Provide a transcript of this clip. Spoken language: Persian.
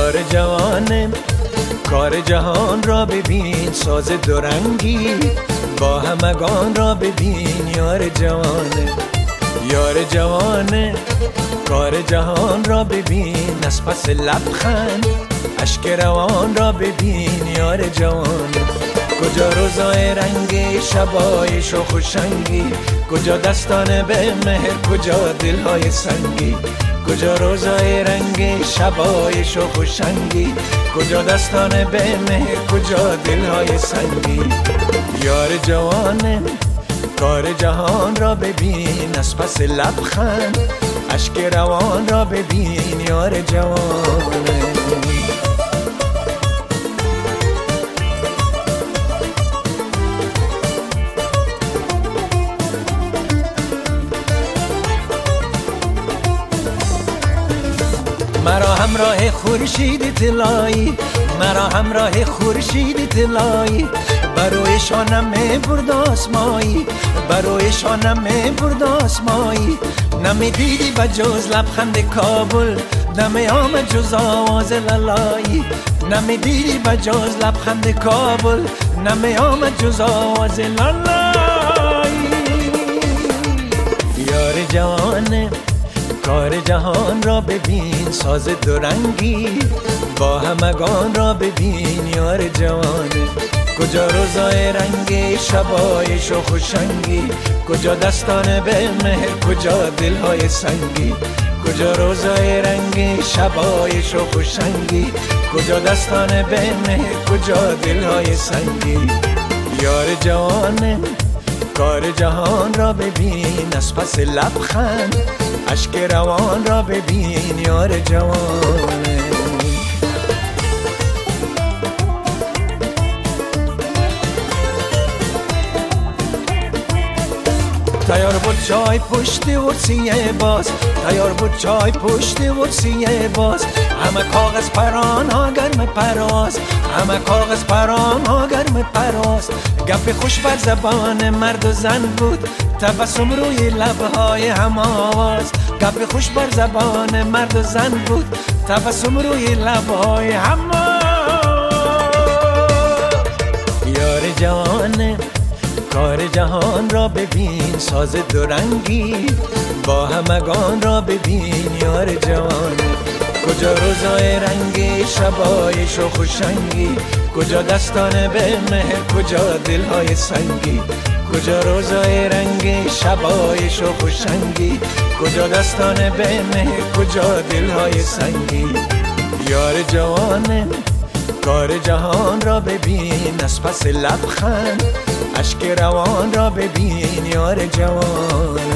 یار جوانه کار جهان را ببین، ساز دورنگی با همگان را ببین. یار جوانه یار جوانه کار جهان را ببین، از پس لبخند اشک روان را ببین. یار جوانه کجا روزای رنگی، شبای شوخ و شنگی، کجا دستان به مهر، کجا دلهای سنگی. کجا روزای رنگی، شبای شوخ و شنگی، کجا دستان به مهر، کجا دلهای سنگی. یار جوانه کار جهان را ببین، از پس لبخند اشک روان را ببین. یار جوانه مرا همراه خورشید طلایی، مرا همراه خورشید طلایی، بروی شانم برد آسمایی، بروی شانم برد آسمایی. نمی دیدی بجز لبخند کابل، نمی آمد جز آواز لالایی. نمی دیدی بجز لبخند کابل، نمی آمد جز آواز لالایی. یار جوانه کار جهان را ببین، ساز دورنگی با همگان را ببین. یار جوانه کجا روزای رنگی، شبای شوخ و شنگی، کجا دستان به مهر، کجا دلهای سنگی. کجا روزای رنگی، شبای شوخ و شنگی، کجا دستان به مهر، کجا دلهای سنگی. یار جوانه کار جهان را ببین، از پس لبخند اشک روان را ببین. یار جوانه تیار بود چای پشت ورسیه باز، تیار بود چای پشت ورسیه باز. همه کاغذ پران ها گرم پراز، همه کاغذ پران ها گرم پراز. گپ خوش بر زبان مرد و زن بود، تبسم روی لبهای هم آواز. گپ خوش بر زبان مرد و زن بود، تبسم روی لبهای هم آواز. یار جوانه کار جهان را ببین، ساز دورنگی با همگان را ببین. یار جوانه کجا روزای رنگی، شبای شوخ و شنگی، کجا دستان به مهر، کجا دلهای سنگی. کجا روزای رنگی، شبای شوخ و شنگی، کجا دستان به مهر، کجا دلهای سنگی. یار جوانه کار جهان را ببین، از پس لبخند اشک روان را ببین. یار جوانه